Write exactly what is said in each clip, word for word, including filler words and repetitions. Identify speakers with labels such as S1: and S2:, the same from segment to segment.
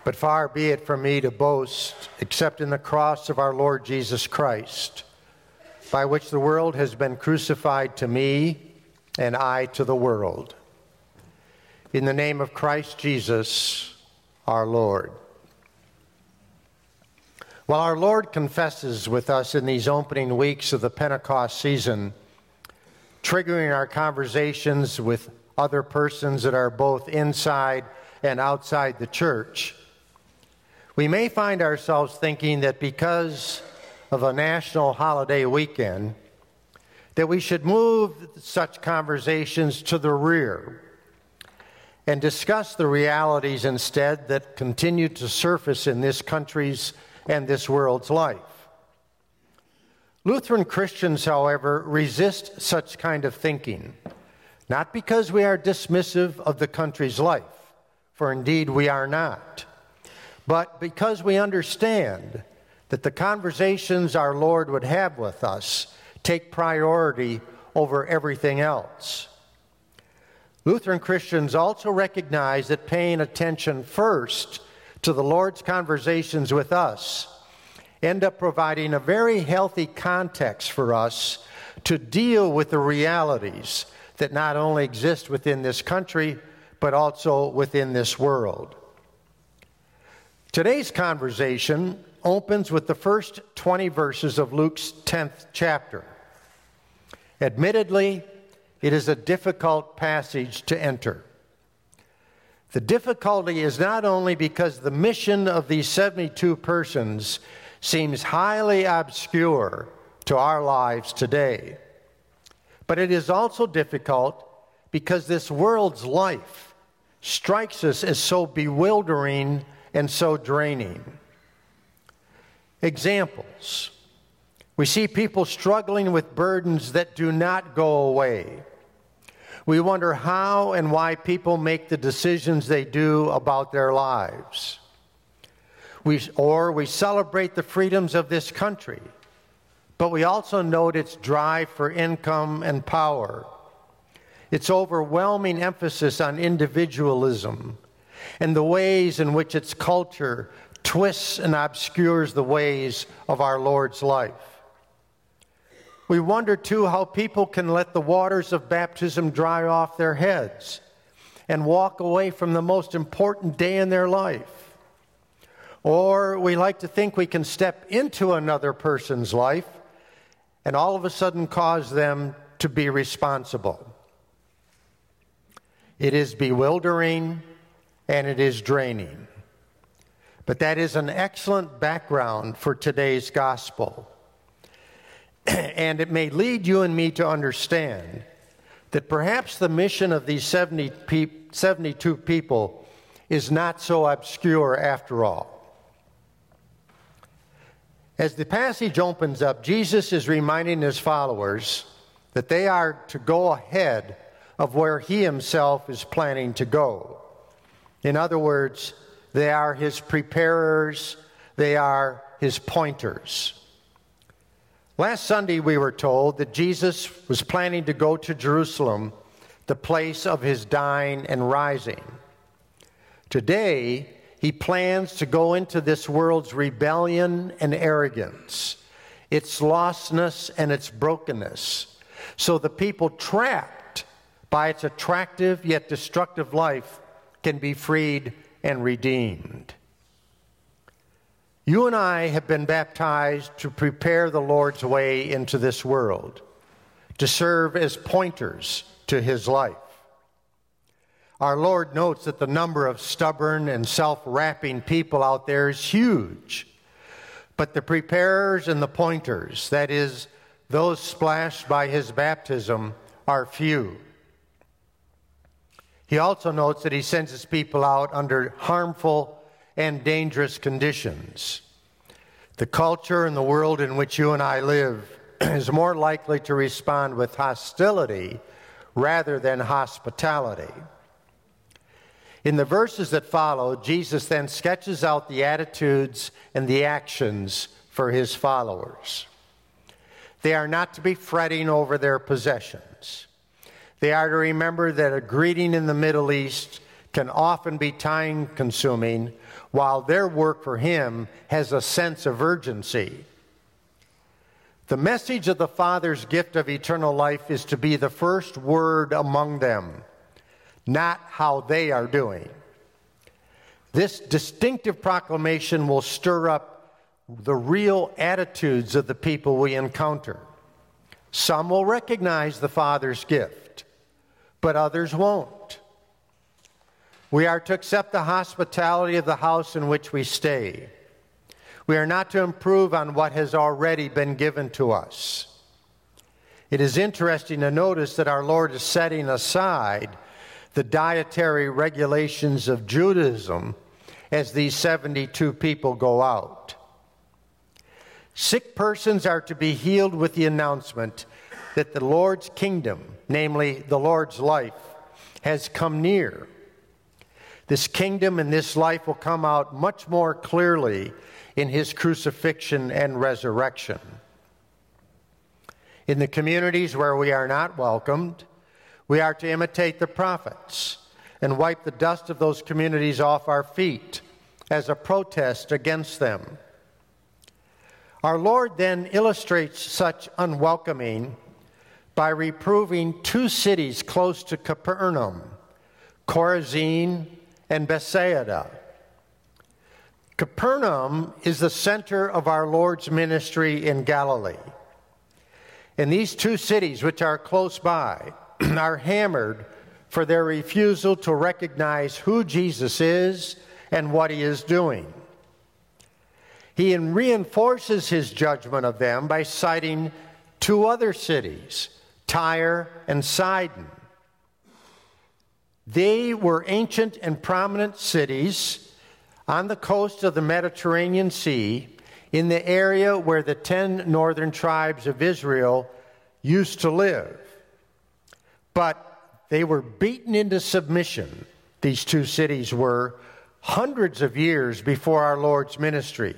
S1: But far be it from me to boast, except in the cross of our Lord Jesus Christ, by which the world has been crucified to me, and I to the world. In the name of Christ Jesus, our Lord. While our Lord confesses with us in these opening weeks of the Pentecost season, triggering our conversations with other persons that are both inside and outside the church, we may find ourselves thinking that because of a national holiday weekend, that we should move such conversations to the rear and discuss the realities instead that continue to surface in this country's and this world's life. Lutheran Christians, however, resist such kind of thinking, not because we are dismissive of the country's life, for indeed we are not, but because we understand that the conversations our Lord would have with us take priority over everything else. Lutheran Christians also recognize that paying attention first to the Lord's conversations with us end up providing a very healthy context for us to deal with the realities that not only exist within this country, but also within this world. Today's conversation opens with the first twenty verses of Luke's tenth chapter. Admittedly, it is a difficult passage to enter. The difficulty is not only because the mission of these seventy-two persons seems highly obscure to our lives today, but it is also difficult because this world's life strikes us as so bewildering and so draining. Examples. We see people struggling with burdens that do not go away. We wonder how and why people make the decisions they do about their lives. We, or we celebrate the freedoms of this country, but we also note its drive for income and power, its overwhelming emphasis on individualism, and the ways in which its culture twists and obscures the ways of our Lord's life. We wonder, too, how people can let the waters of baptism dry off their heads and walk away from the most important day in their life. Or we like to think we can step into another person's life and all of a sudden cause them to be responsible. It is bewildering and it is draining. But that is an excellent background for today's gospel. And it may lead you and me to understand that perhaps the mission of these seventy pe- seventy-two people is not so obscure after all. As the passage opens up, Jesus is reminding his followers that they are to go ahead of where he himself is planning to go. In other words, they are his preparers, they are his pointers. Last Sunday, we were told that Jesus was planning to go to Jerusalem, the place of his dying and rising. Today, he plans to go into this world's rebellion and arrogance, its lostness and its brokenness, so the people trapped by its attractive yet destructive life can be freed and redeemed. You and I have been baptized to prepare the Lord's way into this world, to serve as pointers to his life. Our Lord notes that the number of stubborn and self-wrapping people out there is huge, but the preparers and the pointers, that is, those splashed by his baptism, are few. He also notes that he sends his people out under harmful and dangerous conditions. The culture and the world in which you and I live is more likely to respond with hostility rather than hospitality. In the verses that follow, Jesus then sketches out the attitudes and the actions for his followers. They are not to be fretting over their possessions. They are to remember that a greeting in the Middle East can often be time-consuming, while their work for him has a sense of urgency. The message of the Father's gift of eternal life is to be the first word among them, not how they are doing. This distinctive proclamation will stir up the real attitudes of the people we encounter. Some will recognize the Father's gift, but others won't. We are to accept the hospitality of the house in which we stay. We are not to improve on what has already been given to us. It is interesting to notice that our Lord is setting aside the dietary regulations of Judaism as these seventy-two people go out. Sick persons are to be healed with the announcement that the Lord's kingdom, namely the Lord's life, has come near. This kingdom and this life will come out much more clearly in his crucifixion and resurrection. In the communities where we are not welcomed, we are to imitate the prophets and wipe the dust of those communities off our feet as a protest against them. Our Lord then illustrates such unwelcoming by reproving two cities close to Capernaum, Chorazin and Bethsaida. Capernaum is the center of our Lord's ministry in Galilee. And these two cities, which are close by, are hammered for their refusal to recognize who Jesus is and what he is doing. He reinforces his judgment of them by citing two other cities, Tyre and Sidon. They were ancient and prominent cities on the coast of the Mediterranean Sea, in the area where the ten northern tribes of Israel used to live. But they were beaten into submission, these two cities were, hundreds of years before our Lord's ministry.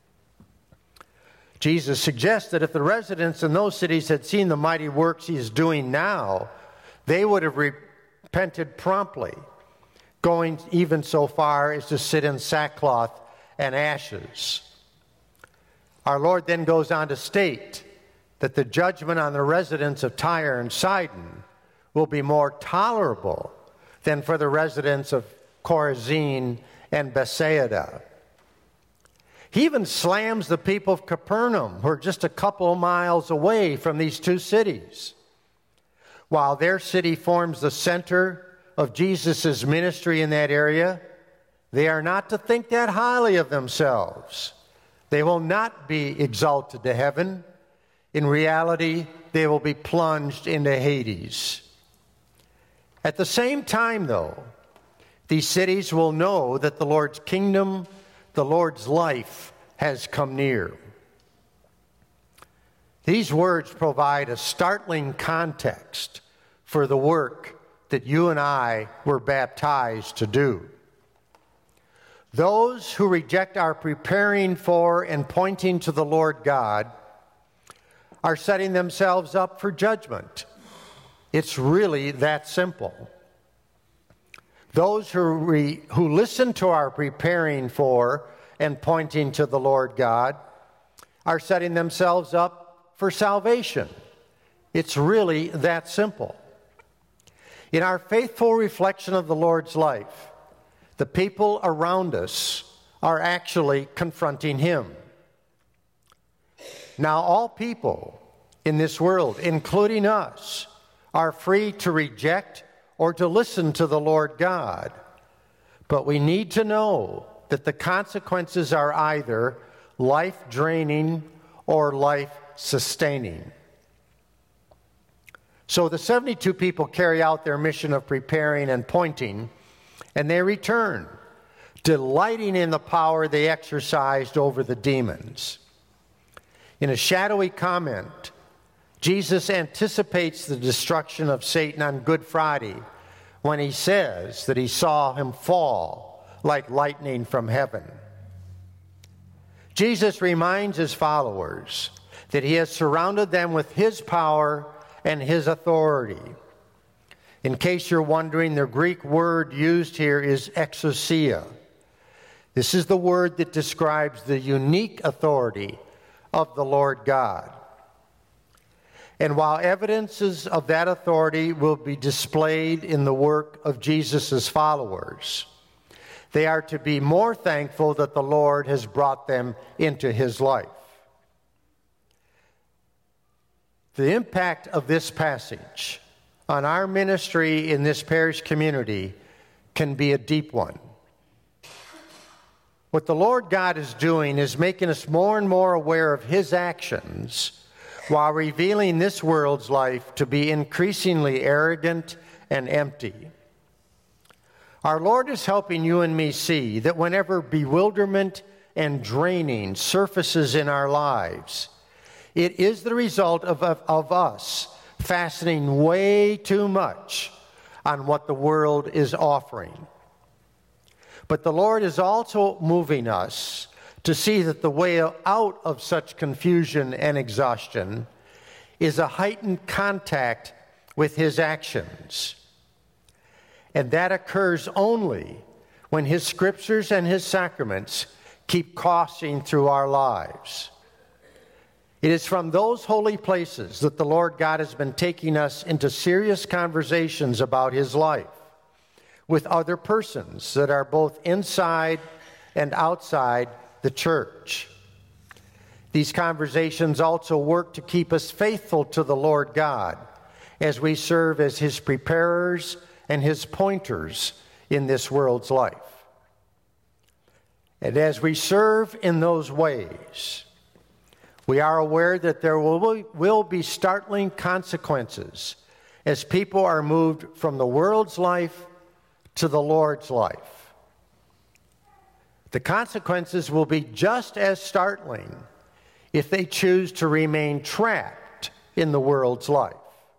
S1: Jesus suggests that if the residents in those cities had seen the mighty works he is doing now, they would have repented promptly, going even so far as to sit in sackcloth and ashes. Our Lord then goes on to state that the judgment on the residents of Tyre and Sidon will be more tolerable than for the residents of Chorazin and Bethsaida. He even slams the people of Capernaum, who are just a couple of miles away from these two cities. While their city forms the center of Jesus' ministry in that area, they are not to think that highly of themselves. They will not be exalted to heaven. In reality, they will be plunged into Hades. At the same time, though, these cities will know that the Lord's kingdom, the Lord's life, has come near. These words provide a startling context for the work that you and I were baptized to do. Those who reject our preparing for and pointing to the Lord God are setting themselves up for judgment. It's really that simple. Those who, re, who listen to our preparing for and pointing to the Lord God are setting themselves up for salvation. It's really that simple. In our faithful reflection of the Lord's life, the people around us are actually confronting him. Now, all people in this world, including us, are free to reject or to listen to the Lord God. But we need to know that the consequences are either life-draining or life-sustaining. So the seventy-two people carry out their mission of preparing and pointing, and they return, delighting in the power they exercised over the demons. In a shadowy comment, Jesus anticipates the destruction of Satan on Good Friday when he says that he saw him fall like lightning from heaven. Jesus reminds his followers that he has surrounded them with his power and his authority. In case you're wondering, the Greek word used here is exousia. This is the word that describes the unique authority of the Lord God. And while evidences of that authority will be displayed in the work of Jesus' followers, they are to be more thankful that the Lord has brought them into his life. The impact of this passage on our ministry in this parish community can be a deep one. What the Lord God is doing is making us more and more aware of his actions while revealing this world's life to be increasingly arrogant and empty. Our Lord is helping you and me see that whenever bewilderment and draining surfaces in our lives, it is the result of, of, of us fastening way too much on what the world is offering. But the Lord is also moving us to see that the way out of such confusion and exhaustion is a heightened contact with his actions. And that occurs only when his scriptures and his sacraments keep coursing through our lives. It is from those holy places that the Lord God has been taking us into serious conversations about his life with other persons that are both inside and outside the church. These conversations also work to keep us faithful to the Lord God as we serve as his preparers and his pointers in this world's life. And as we serve in those ways, we are aware that there will, will be startling consequences as people are moved from the world's life to the Lord's life. The consequences will be just as startling if they choose to remain trapped in the world's life.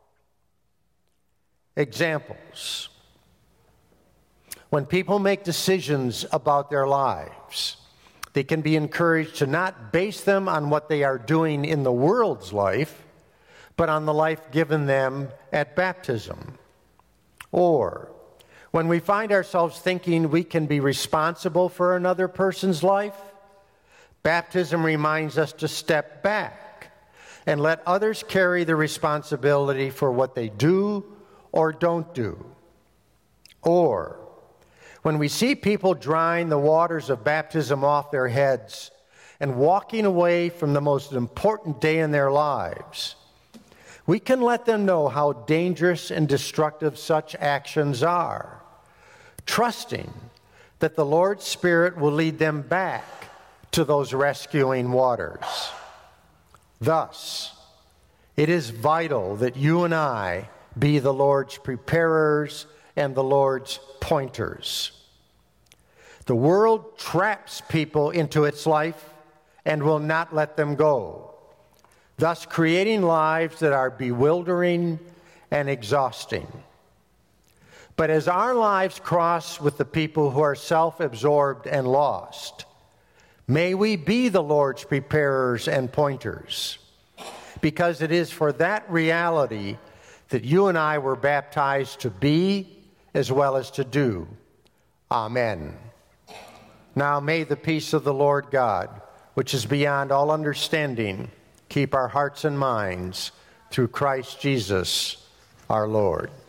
S1: Examples. When people make decisions about their lives, they can be encouraged to not base them on what they are doing in the world's life, but on the life given them at baptism. Or when we find ourselves thinking we can be responsible for another person's life, baptism reminds us to step back and let others carry the responsibility for what they do or don't do. Or when we see people drying the waters of baptism off their heads and walking away from the most important day in their lives, we can let them know how dangerous and destructive such actions are, trusting that the Lord's Spirit will lead them back to those rescuing waters. Thus, it is vital that you and I be the Lord's preparers and the Lord's pointers. The world traps people into its life and will not let them go, thus creating lives that are bewildering and exhausting. But as our lives cross with the people who are self-absorbed and lost, may we be the Lord's preparers and pointers, because it is for that reality that you and I were baptized to be as well as to do. Amen. Now may the peace of the Lord God, which is beyond all understanding, keep our hearts and minds through Christ Jesus our Lord.